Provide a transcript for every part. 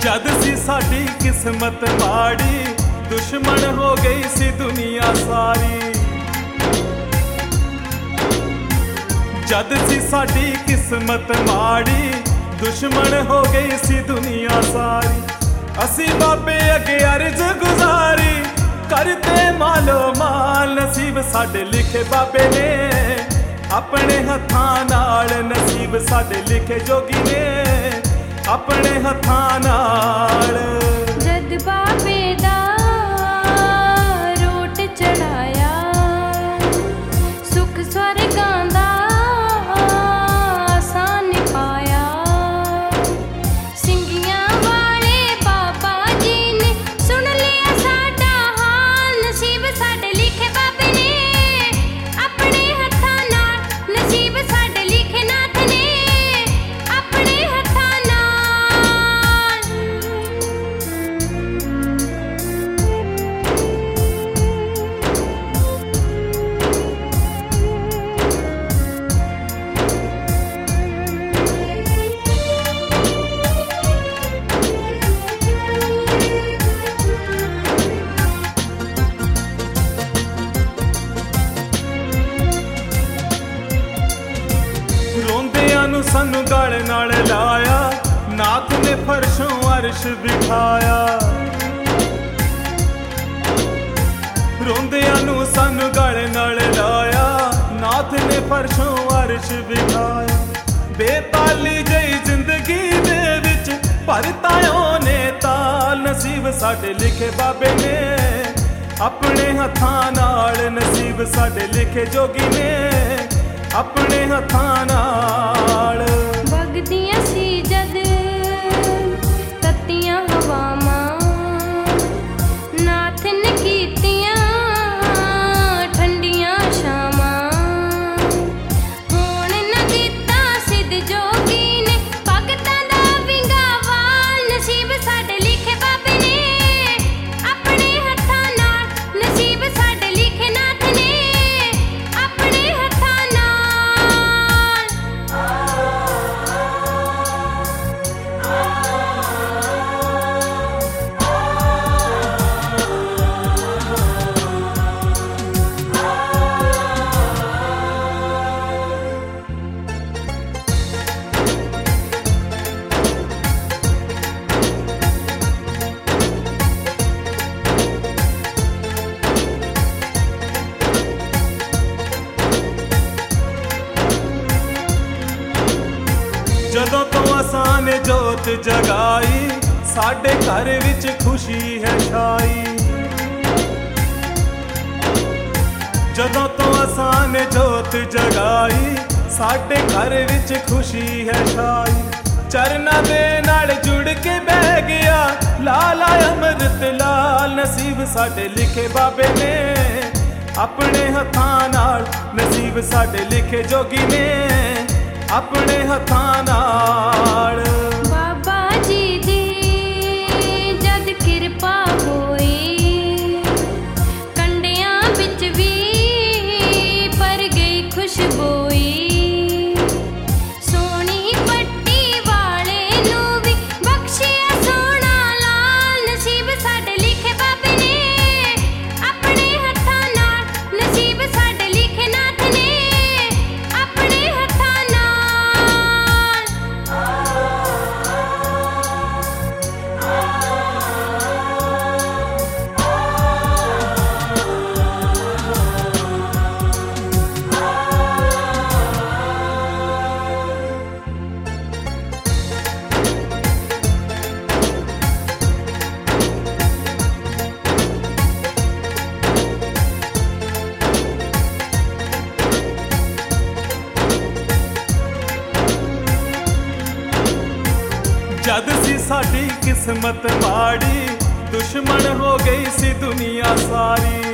जद सी साडी किस्मत माड़ी, दुश्मन हो गई सी दुनिया सारी। जद सी साडी किस्मत माड़ी, दुश्मन हो गई सी दुनिया सारी। असी बाबे अगे अर्ज गुजारी, करते मालो माल नसीब साडे लिखे बाबे ने, अपने हत्थां नाल नसीब साडे लिखे जोगी ने, अपने हत्थां नाल। जद बाबे दा रोट चढ़ाया, सुख स्वर्गां दा आसान पाया। सिंगियां वाले बाबा जी ने सुन लिया साडा हाल, नसीब साडे लिखे बाबे ने, अपने हत्थां नाल नसीब साडे लिखे नाथ ने, अपने हत्थां नाल। रोंदियां नू सानू गल नाल लाया, नाथ ने फर्शों अर्श बिठाया। रोंदियां नू सानू गल नाल लाया, नाथ ने फर्शों अर्श बिठाया। बेताली जई जिंदगी दे विच भरता ओने ताल, नसीब साडे लिखे बाबे ने, अपने हत्थां नाल नसीब साडे लिखे जोगी ने, अपने हत्थां नाल। वगदियां सी जद तत्तियां हवावां, नाथ ने कीतियां ठंडियां छावां। हुण न दित्ता सिद्ध जोगी ने, भगतां दा विंगा वाल, नसीब साडे लिखे बाबे ने, अपने हत्थां नाल नसीब साडे लिखे नाथ ने, अपने हत्थां नाल। जदों तो असां ने जोत जगाई, साडे घर विच खुशी है छाई। जदों तो असां ने जोत जगाई, साडे घर विच खुशी है छाई। चरना दे नाल जुड़ के बह गया लाला अमृत लाल, नसीब साडे लिखे बाबे ने, अपने हत्थां नाल नसीब साडे लिखे जोगी ने, अपने हत्थां नाल। बाबा जी दी जद किरपा होई, कंडियां बिच भी पर गई खुशबोई। सोनी पट्टी वाले नू भी बख्शिया सोना लाल, नसीब साडे लिखे बाबे ने, अपने हत्थां नाल नसीब साडे लिखे नाथ ने, अपने हत्थां नाल। जद सी साडी किस्मत माड़ी, दुश्मन हो गई सी दुनिया सारी।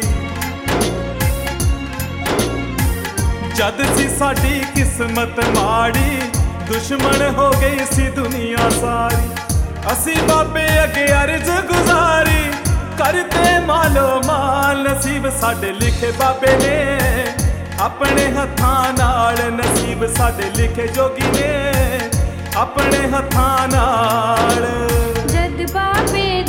जद सी साडी किस्मत माड़ी, दुश्मन हो गई सी दुनिया सारी। असी बाबे अगे अर्ज गुजारी, करते मालो माल, नसीब साडे लिखे बाबे ने, अपने हत्थां नाल नसीब साडे लिखे जोगी ने, अपने हत्थां नाल। जद बाबे